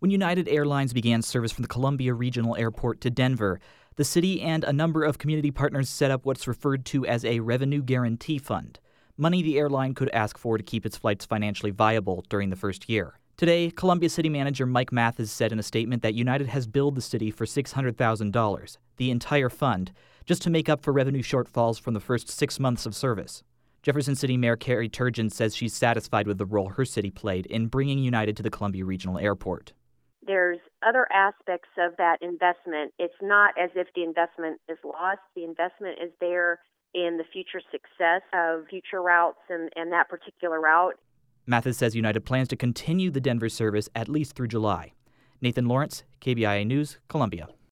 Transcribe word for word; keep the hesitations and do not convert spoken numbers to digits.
when United Airlines began service from the Columbia Regional Airport to Denver. The city and a number of community partners set up what's referred to as a revenue guarantee fund, money the airline could ask for to keep its flights financially viable during the first year. Today, Columbia City Manager Mike Mathis said in a statement that United has billed the city for six hundred thousand dollars, the entire fund, just to make up for revenue shortfalls from the first six months of service. Jefferson City Mayor Carrie Turgeon says she's satisfied with the role her city played in bringing United to the Columbia Regional Airport. There's other aspects of that investment. It's not as if the investment is lost. The investment is there in the future success of future routes and, and that particular route. Mathis says United plans to continue the Denver service at least through July. Nathan Lawrence, K B I A News, Columbia.